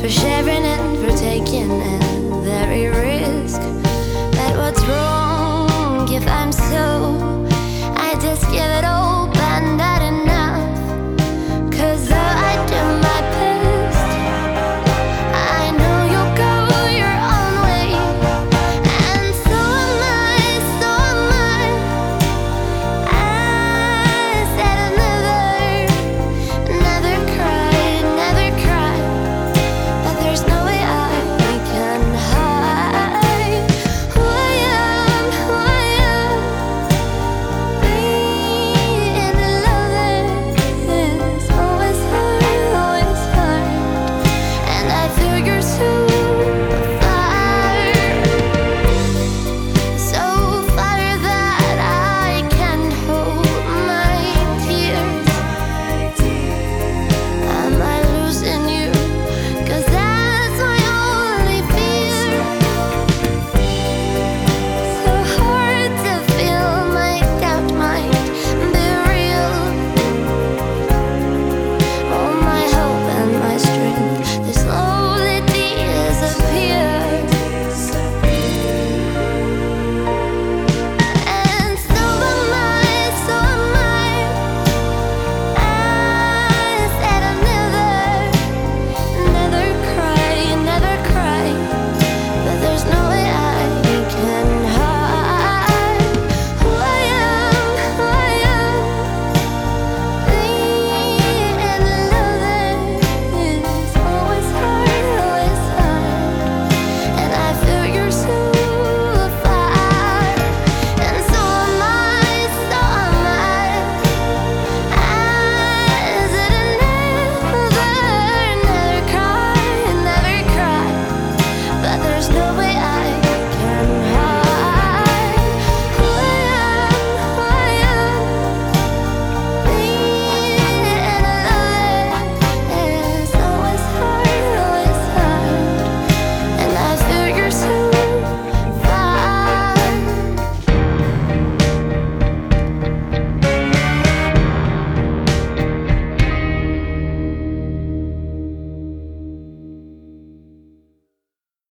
for sharing and for taking and very risk. But what's wrong if I'm so? I just give it all, but not enough. 'Cause though I do my best, I know you'll go your own way. And so am I, so am I. I said I'd never cry. But there's no way I can hide who I am. Being in love is always hard. And I figure